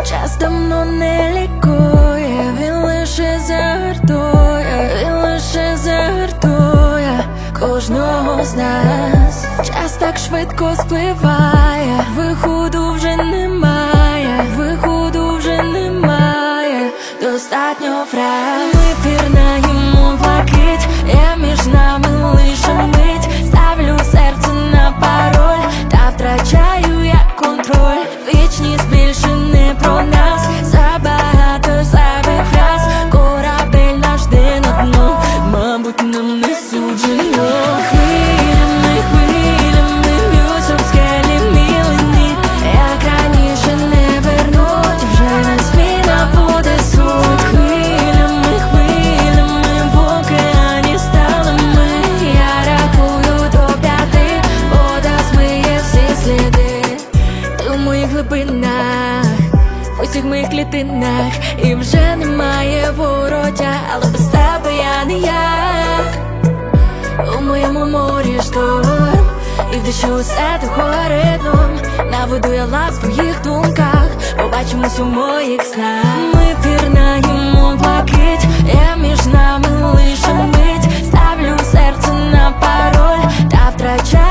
Час давно не лікує, він лише загартує кожного з нас. Час так швидко спливає, виходу вже немає, достатньо фраз. Ми пірнаємо блакить, є між нами лише мить. Ставлю серце на пароль, та втрачаю я контроль. Вічність більше не про нас, забагато зайвих фраз. Корабель наш жде на дно, мабуть, нам не суджено. Хвилями б'ються в скелі мілені, як раніше не вернуть, вже не зміна буде суть. Хвилями в океані стали ми. Я рахую до 5, вода змиє всі сліди. Ти в моїх глибинах, в усіх моїх клітинах, і вже немає вороття, але без тебе я не я. У моєму морі шторм, і в дощу усе тухає дном. Наведу я лад в своїх думках, побачимось у моїх снах. Ми пірнаємо блакить, є між нами лише мить. Ставлю серце на пароль, та втрачаю